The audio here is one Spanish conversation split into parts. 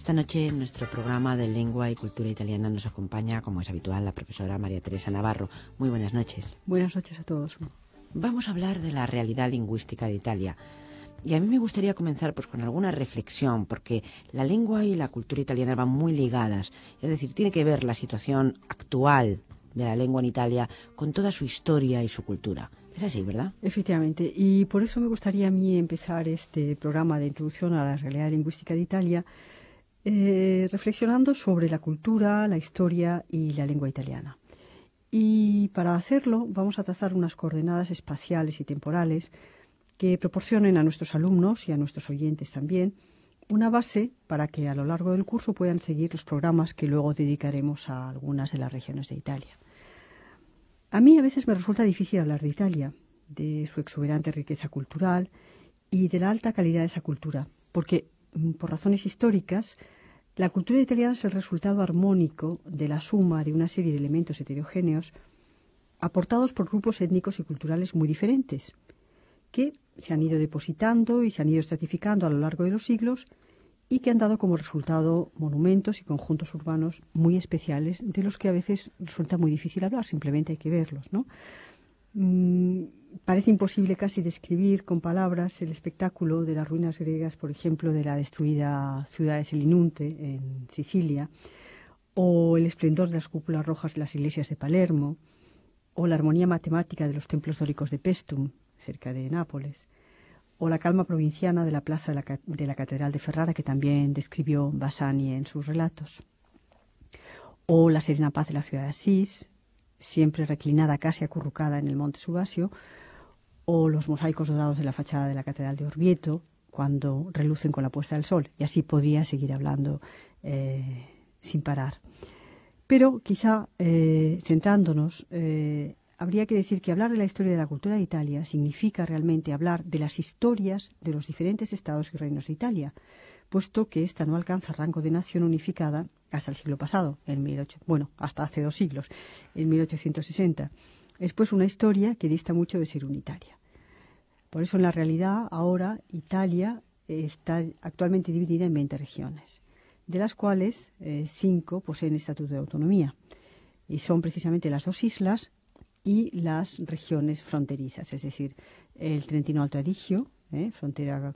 Esta noche en nuestro programa de Lengua y Cultura Italiana nos acompaña, como es habitual, la profesora María Teresa Navarro. Muy buenas noches. Buenas noches a todos. Vamos a hablar de la realidad lingüística de Italia. Y a mí me gustaría comenzar pues con alguna reflexión, porque la lengua y la cultura italiana van muy ligadas. Es decir, tiene que ver la situación actual de la lengua en Italia con toda su historia y su cultura. Es así, ¿verdad? Efectivamente, y por eso me gustaría a mí empezar este programa de introducción a la realidad lingüística de Italia reflexionando sobre la cultura, la historia y la lengua italiana. Y para hacerlo vamos a trazar unas coordenadas espaciales y temporales que proporcionen a nuestros alumnos y a nuestros oyentes también una base para que a lo largo del curso puedan seguir los programas que luego dedicaremos a algunas de las regiones de Italia. A mí a veces me resulta difícil hablar de Italia, de su exuberante riqueza cultural y de la alta calidad de esa cultura, porque por razones históricas, la cultura italiana es el resultado armónico de la suma de una serie de elementos heterogéneos aportados por grupos étnicos y culturales muy diferentes, que se han ido depositando y se han ido estratificando a lo largo de los siglos y que han dado como resultado monumentos y conjuntos urbanos muy especiales, de los que a veces resulta muy difícil hablar, simplemente hay que verlos, ¿no? Parece imposible casi describir con palabras el espectáculo de las ruinas griegas, por ejemplo, de la destruida ciudad de Selinunte, en Sicilia, o el esplendor de las cúpulas rojas de las iglesias de Palermo, o la armonía matemática de los templos dóricos de Paestum, cerca de Nápoles, o la calma provinciana de la plaza de la Catedral de Ferrara, que también describió Bassani en sus relatos, o la serena paz de la ciudad de Asís, siempre reclinada, casi acurrucada en el monte Subasio, o los mosaicos dorados de la fachada de la Catedral de Orvieto, cuando relucen con la puesta del sol, y así podría seguir hablando sin parar. Pero quizá, centrándonos, habría que decir que hablar de la historia de la cultura de Italia significa realmente hablar de las historias de los diferentes estados y reinos de Italia, puesto que ésta no alcanza rango de nación unificada hasta el siglo pasado, hasta hace 2 siglos, en 1860. Es pues una historia que dista mucho de ser unitaria. Por eso en la realidad ahora Italia está actualmente dividida en 20 regiones, de las cuales 5 poseen estatuto de autonomía, y son precisamente las 2 islas y las regiones fronterizas, es decir, el Trentino Alto Adigio, frontera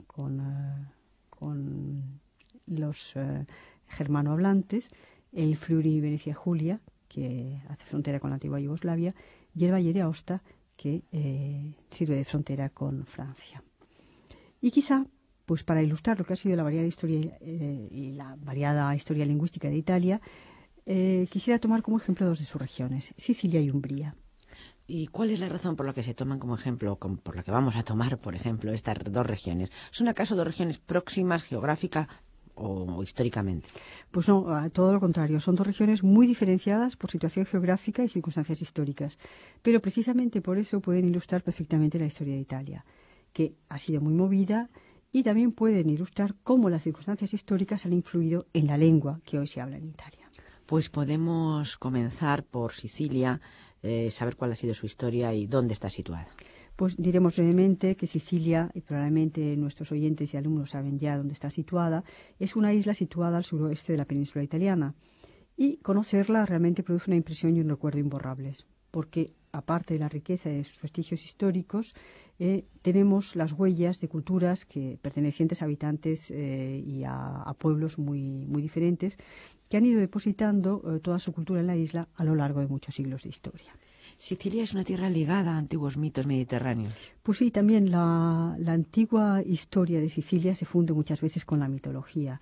con los germanohablantes, el Friuli Venezia Giulia, que hace frontera con la antigua Yugoslavia, y el Valle de Aosta, que sirve de frontera con Francia. Y quizá, pues para ilustrar lo que ha sido la variada historia y la variada historia lingüística de Italia, quisiera tomar como ejemplo 2 de sus regiones, Sicilia y Umbría. ¿Y cuál es la razón por la que se toman como ejemplo, por la que vamos a tomar, por ejemplo, estas 2 regiones? ¿Son acaso 2 regiones próximas geográfica o históricamente? Pues no, todo lo contrario. Son 2 regiones muy diferenciadas por situación geográfica y circunstancias históricas. Pero precisamente por eso pueden ilustrar perfectamente la historia de Italia, que ha sido muy movida, y también pueden ilustrar cómo las circunstancias históricas han influido en la lengua que hoy se habla en Italia. Pues podemos comenzar por Sicilia, saber cuál ha sido su historia y dónde está situada. Pues diremos brevemente que Sicilia, y probablemente nuestros oyentes y alumnos saben ya dónde está situada, es una isla situada al suroeste de la península italiana. Y conocerla realmente produce una impresión y un recuerdo imborrables, porque aparte de la riqueza de sus vestigios históricos, tenemos las huellas de culturas pertenecientes a habitantes y a pueblos muy, muy diferentes, que han ido depositando toda su cultura en la isla a lo largo de muchos siglos de historia. Sicilia es una tierra ligada a antiguos mitos mediterráneos. Pues sí, también la antigua historia de Sicilia se funde muchas veces con la mitología.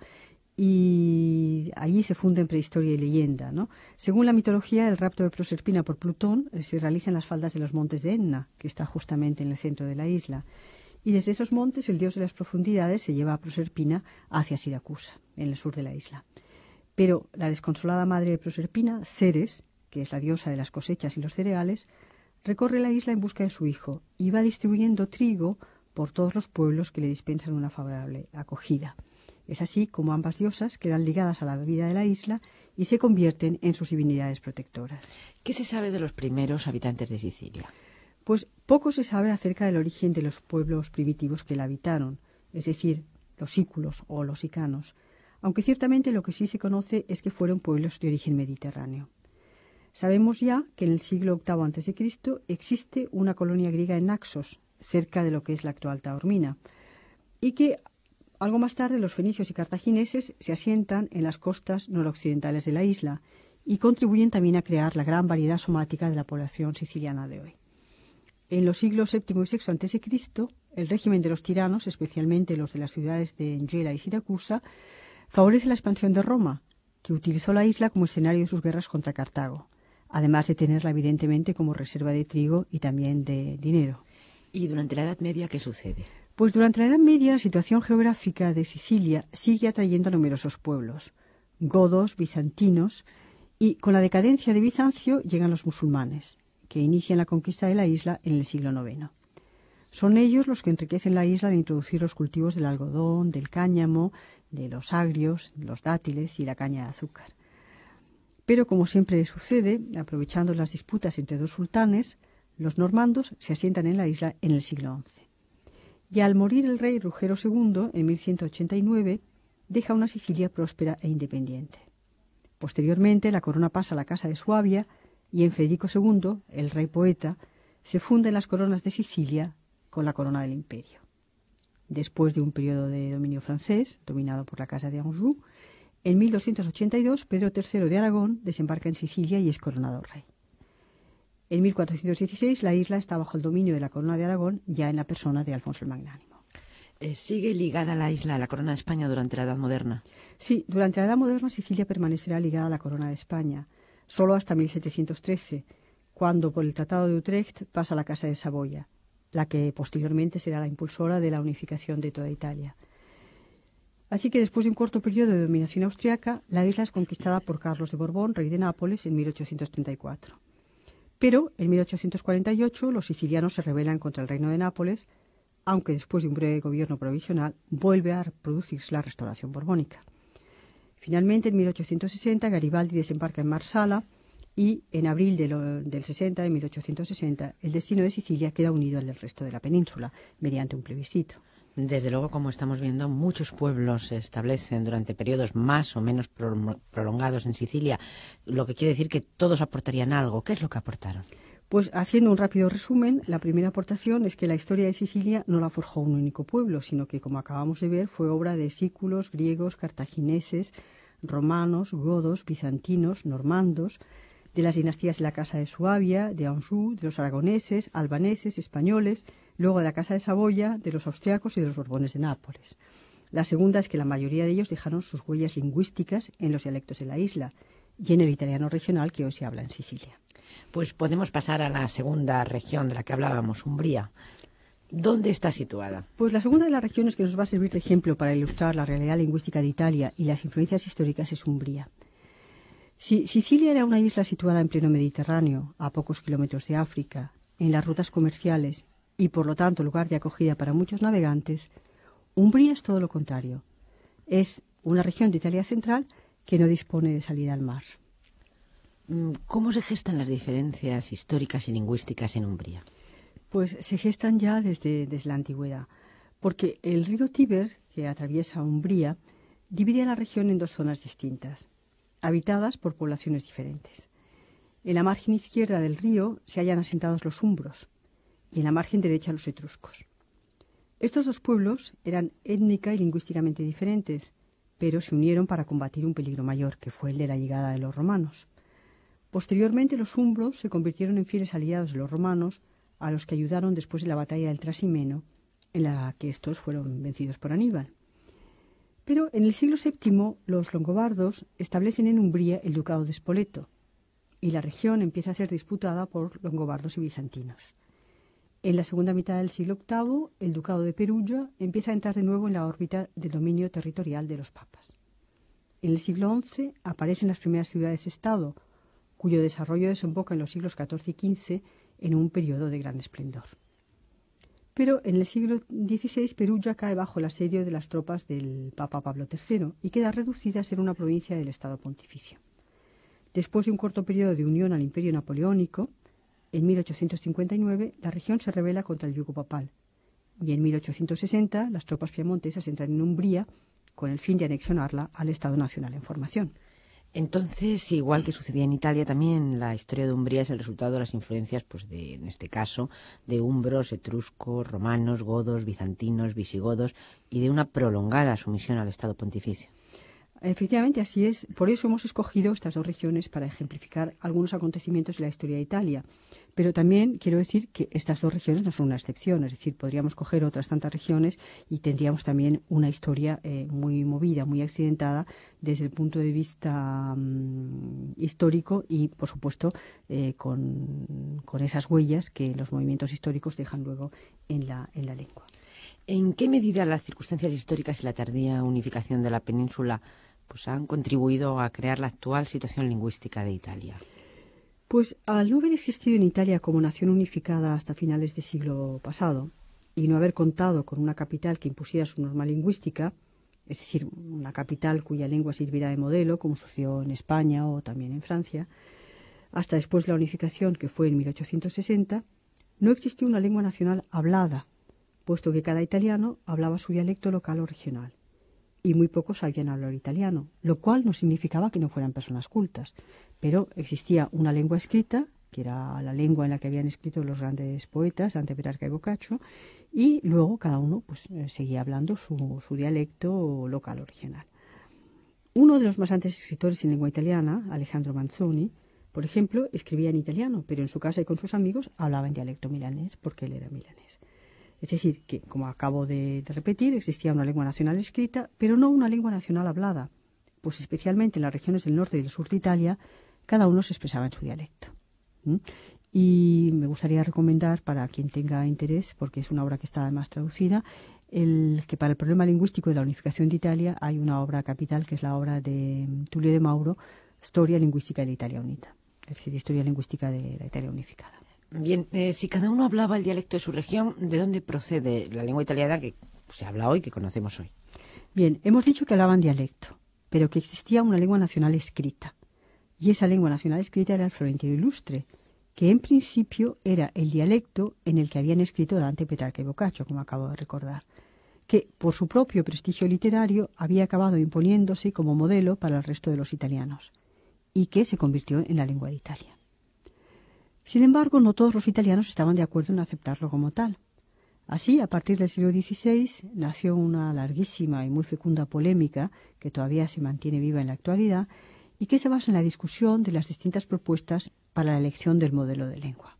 Y allí se funden prehistoria y leyenda, ¿no? Según la mitología, el rapto de Proserpina por Plutón se realiza en las faldas de los montes de Etna, que está justamente en el centro de la isla. Y desde esos montes, el dios de las profundidades se lleva a Proserpina hacia Siracusa, en el sur de la isla. Pero la desconsolada madre de Proserpina, Ceres, que es la diosa de las cosechas y los cereales, recorre la isla en busca de su hijo y va distribuyendo trigo por todos los pueblos que le dispensan una favorable acogida. Es así como ambas diosas quedan ligadas a la vida de la isla y se convierten en sus divinidades protectoras. ¿Qué se sabe de los primeros habitantes de Sicilia? Pues poco se sabe acerca del origen de los pueblos primitivos que la habitaron, es decir, los sículos o los sicanos, aunque ciertamente lo que sí se conoce es que fueron pueblos de origen mediterráneo. Sabemos ya que en el siglo VIII a.C. existe una colonia griega en Naxos, cerca de lo que es la actual Taormina, y que algo más tarde los fenicios y cartagineses se asientan en las costas noroccidentales de la isla y contribuyen también a crear la gran variedad somática de la población siciliana de hoy. En los siglos VII y VI a.C., el régimen de los tiranos, especialmente los de las ciudades de Engela y Siracusa, favorece la expansión de Roma, que utilizó la isla como escenario de sus guerras contra Cartago, además de tenerla evidentemente como reserva de trigo y también de dinero. ¿Y durante la Edad Media qué sucede? Pues durante la Edad Media la situación geográfica de Sicilia sigue atrayendo a numerosos pueblos, godos, bizantinos, y con la decadencia de Bizancio llegan los musulmanes, que inician la conquista de la isla en el siglo IX. Son ellos los que enriquecen la isla al introducir los cultivos del algodón, del cáñamo, de los agrios, los dátiles y la caña de azúcar. Pero, como siempre sucede, aprovechando las disputas entre dos sultanes, los normandos se asientan en la isla en el siglo XI. Y al morir el rey Rugero II, en 1189, deja una Sicilia próspera e independiente. Posteriormente, la corona pasa a la Casa de Suabia y en Federico II, el rey poeta, se funden las coronas de Sicilia con la corona del imperio. Después de un periodo de dominio francés, dominado por la Casa de Anjou, en 1282 Pedro III de Aragón desembarca en Sicilia y es coronado rey. En 1416 la isla está bajo el dominio de la corona de Aragón, ya en la persona de Alfonso el Magnánimo. ¿Sigue ligada la isla a la corona de España durante la Edad Moderna? Sí, durante la Edad Moderna Sicilia permanecerá ligada a la corona de España, solo hasta 1713, cuando por el Tratado de Utrecht pasa a la Casa de Saboya, la que posteriormente será la impulsora de la unificación de toda Italia. Así que después de un corto periodo de dominación austriaca, la isla es conquistada por Carlos de Borbón, rey de Nápoles, en 1834. Pero en 1848 los sicilianos se rebelan contra el reino de Nápoles, aunque después de un breve gobierno provisional vuelve a producirse la restauración borbónica. Finalmente, en 1860, Garibaldi desembarca en Marsala y en abril del 60, de 1860, el destino de Sicilia queda unido al del resto de la península mediante un plebiscito. Desde luego, como estamos viendo, muchos pueblos se establecen durante periodos más o menos prolongados en Sicilia, lo que quiere decir que todos aportarían algo. ¿Qué es lo que aportaron? Pues haciendo un rápido resumen, la primera aportación es que la historia de Sicilia no la forjó un único pueblo, sino que, como acabamos de ver, fue obra de sículos, griegos, cartagineses, romanos, godos, bizantinos, normandos, de las dinastías de la Casa de Suabia, de Anjou, de los aragoneses, albaneses, españoles, luego de la Casa de Saboya, de los austriacos y de los Borbones de Nápoles. La segunda es que la mayoría de ellos dejaron sus huellas lingüísticas en los dialectos de la isla y en el italiano regional que hoy se habla en Sicilia. Pues podemos pasar a la segunda región de la que hablábamos, Umbría. ¿Dónde está situada? Pues la segunda de las regiones que nos va a servir de ejemplo para ilustrar la realidad lingüística de Italia y las influencias históricas es Umbría. Si Sicilia era una isla situada en pleno Mediterráneo, a pocos kilómetros de África, en las rutas comerciales y por lo tanto lugar de acogida para muchos navegantes, Umbría es todo lo contrario. Es una región de Italia central que no dispone de salida al mar. ¿Cómo se gestan las diferencias históricas y lingüísticas en Umbría? Pues se gestan ya desde la antigüedad, porque el río Tíber, que atraviesa Umbría, divide a la región en dos zonas distintas, habitadas por poblaciones diferentes. En la margen izquierda del río se hallan asentados los umbros y en la margen derecha los etruscos. Estos dos pueblos eran étnica y lingüísticamente diferentes, pero se unieron para combatir un peligro mayor, que fue el de la llegada de los romanos. Posteriormente los umbros se convirtieron en fieles aliados de los romanos, a los que ayudaron después de la batalla del Trasimeno, en la que estos fueron vencidos por Aníbal. Pero en el siglo VII los longobardos establecen en Umbría el ducado de Spoleto, y la región empieza a ser disputada por longobardos y bizantinos. En la segunda mitad del siglo VIII, el ducado de Perugia empieza a entrar de nuevo en la órbita del dominio territorial de los papas. En el siglo XI aparecen las primeras ciudades-estado, cuyo desarrollo desemboca en los siglos XIV y XV en un periodo de gran esplendor. Pero en el siglo XVI Perugia cae bajo el asedio de las tropas del Papa Pablo III y queda reducida a ser una provincia del Estado Pontificio. Después de un corto periodo de unión al Imperio Napoleónico, en 1859 la región se rebela contra el yugo papal y en 1860 las tropas piamontesas entran en Umbría con el fin de anexionarla al Estado Nacional en formación. Entonces, igual que sucedía en Italia, también la historia de Umbría es el resultado de las influencias, pues en este caso, de umbros, etruscos, romanos, godos, bizantinos, visigodos y de una prolongada sumisión al Estado pontificio. Efectivamente, así es. Por eso hemos escogido estas dos regiones para ejemplificar algunos acontecimientos de la historia de Italia. Pero también quiero decir que estas dos regiones no son una excepción. Es decir, podríamos coger otras tantas regiones y tendríamos también una historia muy movida, muy accidentada desde el punto de vista histórico y, por supuesto, con esas huellas que los movimientos históricos dejan luego en la lengua. ¿En qué medida las circunstancias históricas y la tardía unificación de la península pues han contribuido a crear la actual situación lingüística de Italia? Pues al no haber existido en Italia como nación unificada hasta finales del siglo pasado y no haber contado con una capital que impusiera su norma lingüística, es decir, una capital cuya lengua sirviera de modelo, como sucedió en España o también en Francia, hasta después de la unificación, que fue en 1860, no existió una lengua nacional hablada, puesto que cada italiano hablaba su dialecto local o regional, y muy pocos sabían hablar italiano, lo cual no significaba que no fueran personas cultas, pero existía una lengua escrita, que era la lengua en la que habían escrito los grandes poetas, Dante, Petrarca y Boccaccio, y luego cada uno seguía hablando su dialecto local o regional. Uno de los más antes escritores en lengua italiana, Alejandro Manzoni, por ejemplo, escribía en italiano, pero en su casa y con sus amigos hablaba en dialecto milanés, porque él era milanés. Es decir, que, como acabo de repetir, existía una lengua nacional escrita, pero no una lengua nacional hablada, pues especialmente en las regiones del norte y del sur de Italia, cada uno se expresaba en su dialecto. Y me gustaría recomendar, para quien tenga interés, porque es una obra que está además traducida, que para el problema lingüístico de la unificación de Italia hay una obra capital, que es la obra de Tullio de Mauro, Storia Linguistica de Italia Unita, es decir, Historia Lingüística de la Italia Unificada. Bien, si cada uno hablaba el dialecto de su región, ¿de dónde procede la lengua italiana que se habla hoy, que conocemos hoy? Bien, hemos dicho que hablaban dialecto, pero que existía una lengua nacional escrita. Y esa lengua nacional escrita era el florentino ilustre, que en principio era el dialecto en el que habían escrito Dante, Petrarca y Boccaccio, como acabo de recordar, que por su propio prestigio literario había acabado imponiéndose como modelo para el resto de los italianos, y que se convirtió en la lengua de Italia. Sin embargo, no todos los italianos estaban de acuerdo en aceptarlo como tal. Así, a partir del siglo XVI, nació una larguísima y muy fecunda polémica que todavía se mantiene viva en la actualidad y que se basa en la discusión de las distintas propuestas para la elección del modelo de lengua.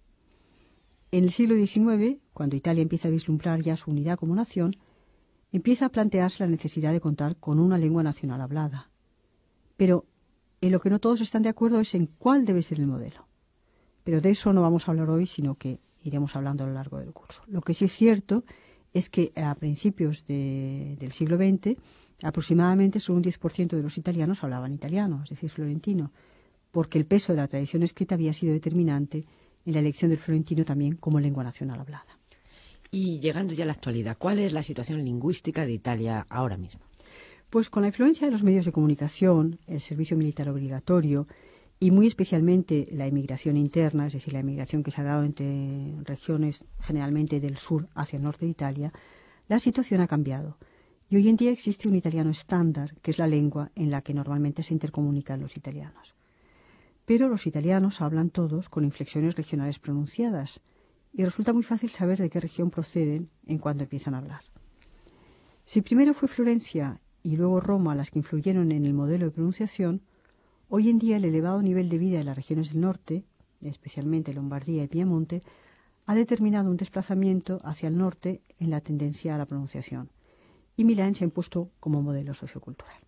En el siglo XIX, cuando Italia empieza a vislumbrar ya su unidad como nación, empieza a plantearse la necesidad de contar con una lengua nacional hablada. Pero en lo que no todos están de acuerdo es en cuál debe ser el modelo. Pero de eso no vamos a hablar hoy, sino que iremos hablando a lo largo del curso. Lo que sí es cierto es que a principios del siglo XX, aproximadamente solo un 10% de los italianos hablaban italiano, es decir, florentino, porque el peso de la tradición escrita había sido determinante en la elección del florentino también como lengua nacional hablada. Y llegando ya a la actualidad, ¿cuál es la situación lingüística de Italia ahora mismo? Pues con la influencia de los medios de comunicación, el servicio militar obligatorio, y muy especialmente la emigración interna, es decir, la emigración que se ha dado entre regiones generalmente del sur hacia el norte de Italia, la situación ha cambiado. Y hoy en día existe un italiano estándar, que es la lengua en la que normalmente se intercomunican los italianos. Pero los italianos hablan todos con inflexiones regionales pronunciadas, y resulta muy fácil saber de qué región proceden en cuanto empiezan a hablar. Si primero fue Florencia y luego Roma las que influyeron en el modelo de pronunciación, hoy en día el elevado nivel de vida de las regiones del norte, especialmente Lombardía y Piamonte, ha determinado un desplazamiento hacia el norte en la tendencia a la pronunciación, y Milán se ha impuesto como modelo sociocultural.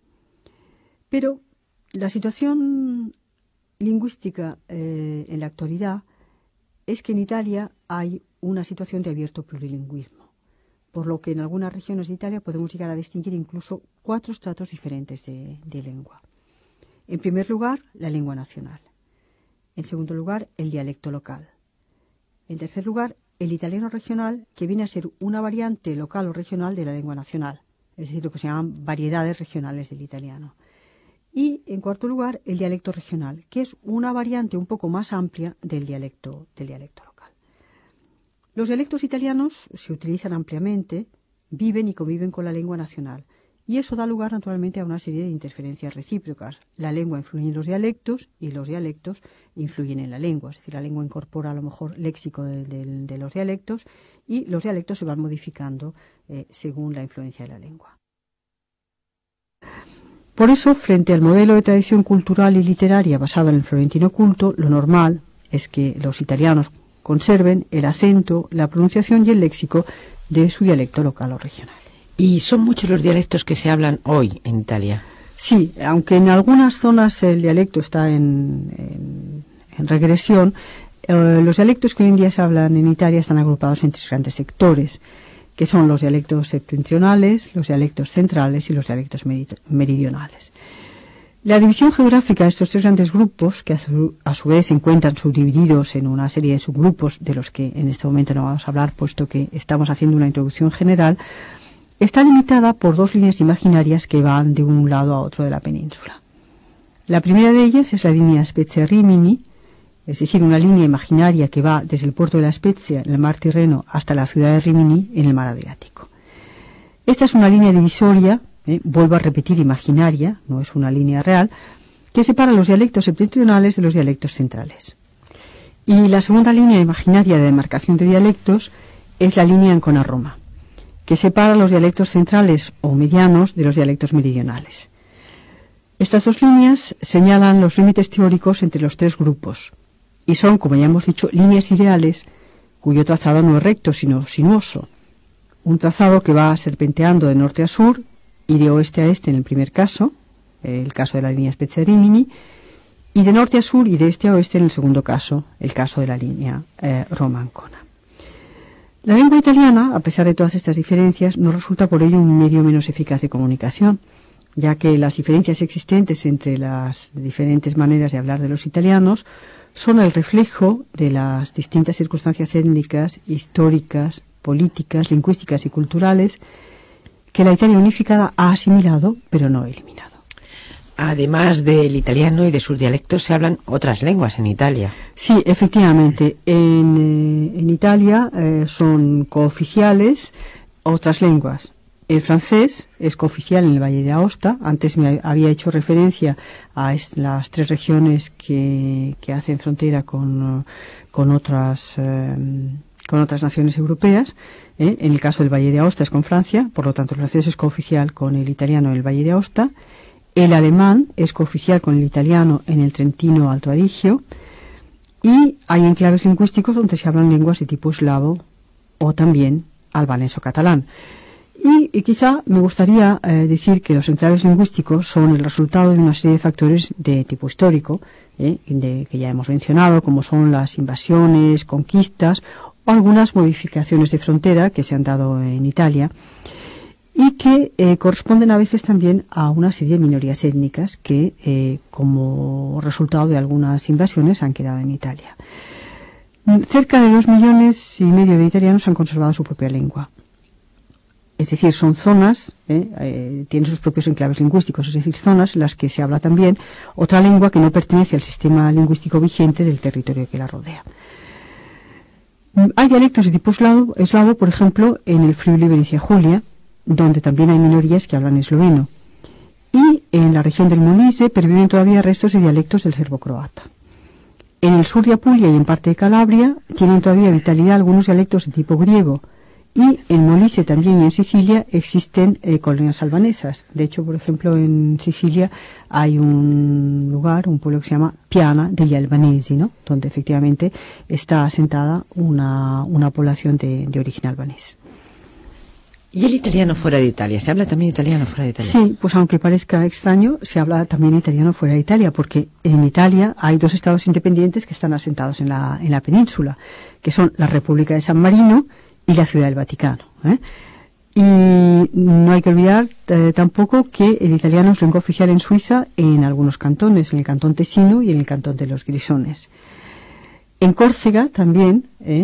Pero la situación lingüística en la actualidad es que en Italia hay una situación de abierto plurilingüismo, por lo que en algunas regiones de Italia podemos llegar a distinguir incluso 4 estratos diferentes de lengua. En primer lugar, la lengua nacional. En segundo lugar, el dialecto local. En tercer lugar, el italiano regional, que viene a ser una variante local o regional de la lengua nacional, es decir, lo que se llaman variedades regionales del italiano. Y, en cuarto lugar, el dialecto regional, que es una variante un poco más amplia del dialecto local. Los dialectos italianos se utilizan ampliamente, viven y conviven con la lengua nacional, Y eso da lugar naturalmente a una serie de interferencias recíprocas. La lengua influye en los dialectos y los dialectos influyen en la lengua. Es decir, la lengua incorpora a lo mejor léxico de los dialectos y los dialectos se van modificando según la influencia de la lengua. Por eso, frente al modelo de tradición cultural y literaria basado en el florentino culto, lo normal es que los italianos conserven el acento, la pronunciación y el léxico de su dialecto local o regional. ¿Y son muchos los dialectos que se hablan hoy en Italia? Sí, aunque en algunas zonas el dialecto está en regresión, los dialectos que hoy en día se hablan en Italia están agrupados en 3 grandes sectores, que son los dialectos septentrionales, los dialectos centrales y los dialectos meridionales. La división geográfica de estos 3 grandes grupos, que a su vez se encuentran subdivididos en una serie de subgrupos de los que en este momento no vamos a hablar, puesto que estamos haciendo una introducción general, está limitada por 2 líneas imaginarias que van de un lado a otro de la península. La primera de ellas es la línea Spezia-Rimini, es decir, una línea imaginaria que va desde el puerto de La Spezia, en el mar Tirreno, hasta la ciudad de Rimini, en el mar Adriático. Esta es una línea divisoria, vuelvo a repetir, imaginaria, no es una línea real, que separa los dialectos septentrionales de los dialectos centrales. Y la segunda línea imaginaria de demarcación de dialectos es la línea Ancona-Roma, que separa los dialectos centrales o medianos de los dialectos meridionales. Estas 2 líneas señalan los límites teóricos entre los 3 grupos y son, como ya hemos dicho, líneas ideales cuyo trazado no es recto sino sinuoso, un trazado que va serpenteando de norte a sur y de oeste a este en el primer caso, el caso de la línea Spezia-Rimini, y de norte a sur y de este a oeste en el segundo caso, el caso de la línea Roma-Ancona. La lengua italiana, a pesar de todas estas diferencias, no resulta por ello un medio menos eficaz de comunicación, ya que las diferencias existentes entre las diferentes maneras de hablar de los italianos son el reflejo de las distintas circunstancias étnicas, históricas, políticas, lingüísticas y culturales que la Italia unificada ha asimilado, pero no eliminado. Además del italiano y de sus dialectos, se hablan otras lenguas en Italia. Sí, efectivamente. En Italia son cooficiales otras lenguas. El francés es cooficial en el Valle de Aosta. Antes me había hecho referencia a las 3 regiones que hacen frontera con otras naciones europeas. En el caso del Valle de Aosta es con Francia, por lo tanto el francés es cooficial con el italiano en el Valle de Aosta. El alemán es cooficial con el italiano en el Trentino Alto Adigio. Y hay enclaves lingüísticos donde se hablan lenguas de tipo eslavo o también albanés o catalán. Y quizá me gustaría decir que los enclaves lingüísticos son el resultado de una serie de factores de tipo histórico, que ya hemos mencionado, como son las invasiones, conquistas o algunas modificaciones de frontera que se han dado en Italia y que corresponden a veces también a una serie de minorías étnicas que, como resultado de algunas invasiones, han quedado en Italia. Cerca de 2,5 millones de italianos han conservado su propia lengua. Es decir, son zonas, tienen sus propios enclaves lingüísticos, es decir, zonas en las que se habla también otra lengua que no pertenece al sistema lingüístico vigente del territorio que la rodea. Hay dialectos de tipo eslavo, por ejemplo, en el Friuli Venecia Julia, donde también hay minorías que hablan esloveno. Y en la región del Molise perviven todavía restos de dialectos del serbo-croata. En el sur de Apulia y en parte de Calabria tienen todavía vitalidad algunos dialectos de tipo griego. Y en Molise también y en Sicilia existen colonias albanesas. De hecho, por ejemplo, en Sicilia hay un lugar, un pueblo que se llama Piana degli Albanesi, ¿no? Donde efectivamente está asentada una población de origen albanés. ¿Y el italiano fuera de Italia? ¿Se habla también italiano fuera de Italia? Sí, pues aunque parezca extraño, se habla también italiano fuera de Italia, porque en Italia hay 2 estados independientes que están asentados en la península, que son la República de San Marino y la Ciudad del Vaticano. Y no hay que olvidar tampoco que el italiano es lengua oficial en Suiza en algunos cantones, en el cantón Tesino y en el cantón de los Grisones. En Córcega también,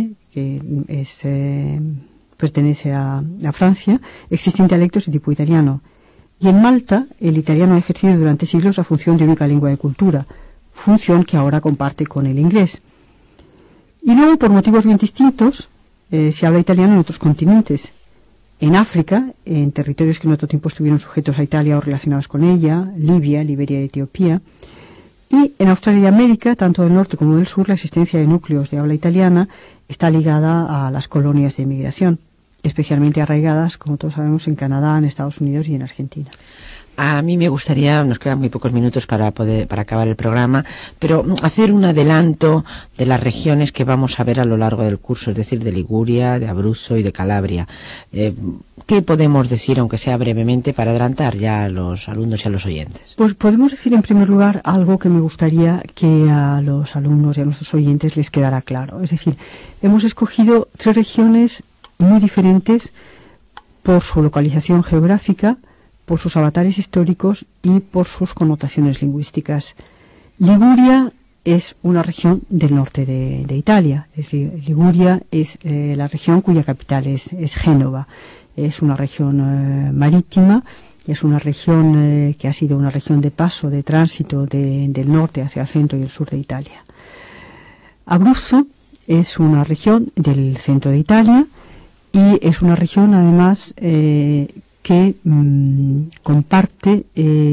que pertenece a Francia, existen dialectos de tipo italiano. Y en Malta el italiano ha ejercido durante siglos la función de única lengua de cultura, función que ahora comparte con el inglés. Y luego, por motivos bien distintos, se habla italiano en otros continentes. en África, en territorios que en otro tiempo estuvieron sujetos a Italia o relacionados con ella, Libia, Liberia y Etiopía. Y en Australia y América, tanto del norte como del sur, la existencia de núcleos de habla italiana está ligada a las colonias de inmigración, especialmente arraigadas, como todos sabemos, en Canadá, en Estados Unidos y en Argentina. A mí me gustaría, nos quedan muy pocos minutos para acabar el programa, pero hacer un adelanto de las regiones que vamos a ver a lo largo del curso, es decir, de Liguria, de Abruzzo y de Calabria. ¿Qué podemos decir, aunque sea brevemente, para adelantar ya a los alumnos y a los oyentes? Pues podemos decir, en primer lugar, algo que me gustaría que a los alumnos y a nuestros oyentes les quedara claro. Es decir, hemos escogido 3 regiones muy diferentes por su localización geográfica, por sus avatares históricos y por sus connotaciones lingüísticas. Liguria es una región del norte de Italia. Liguria es la región cuya capital es Génova. Es una región marítima, es una región que ha sido una región de paso, de tránsito del norte hacia el centro y el sur de Italia. Abruzzo es una región del centro de Italia y es una región además que comparte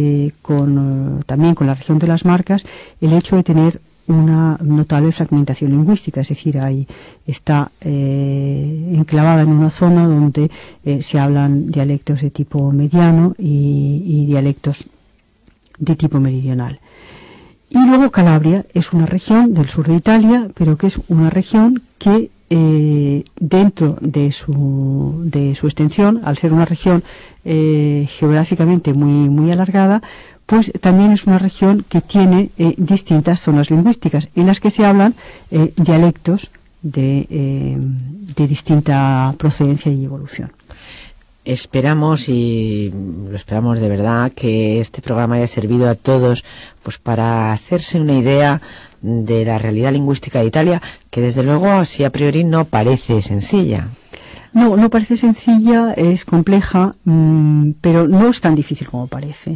también con la región de las Marcas el hecho de tener una notable fragmentación lingüística, es decir, ahí está enclavada en una zona donde se hablan dialectos de tipo mediano y dialectos de tipo meridional. Y luego Calabria es una región del sur de Italia, pero que es una región que dentro de su extensión, al ser una región geográficamente muy alargada, pues también es una región que tiene distintas zonas lingüísticas en las que se hablan dialectos de distinta procedencia y evolución. Esperamos, y lo esperamos de verdad, que este programa haya servido a todos pues para hacerse una idea de la realidad lingüística de Italia, que desde luego así a priori no parece sencilla. No parece sencilla, es compleja, pero no es tan difícil como parece.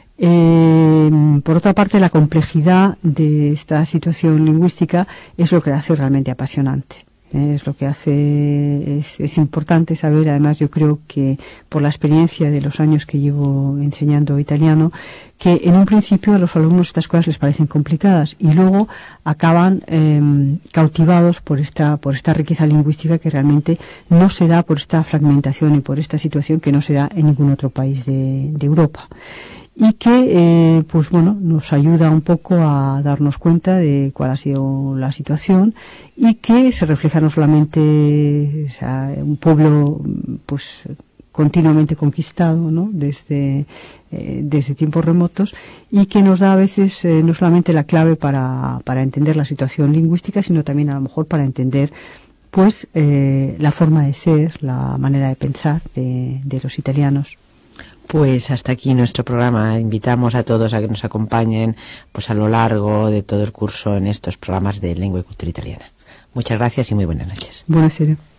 Por otra parte, la complejidad de esta situación lingüística es lo que la hace realmente apasionante. Es lo que hace, es importante saber, además yo creo que por la experiencia de los años que llevo enseñando italiano, que en un principio a los alumnos estas cosas les parecen complicadas y luego acaban cautivados por esta riqueza lingüística que realmente no se da, por esta fragmentación y por esta situación que no se da en ningún otro país de Europa. Y que nos ayuda un poco a darnos cuenta de cuál ha sido la situación y que se refleja no solamente un pueblo pues continuamente conquistado, ¿no? desde tiempos remotos, y que nos da a veces no solamente la clave para entender la situación lingüística, sino también a lo mejor para entender pues la forma de ser, la manera de pensar de los italianos. Pues hasta aquí nuestro programa. Invitamos a todos a que nos acompañen pues a lo largo de todo el curso en estos programas de lengua y cultura italiana. Muchas gracias y muy buenas noches. Buonasera.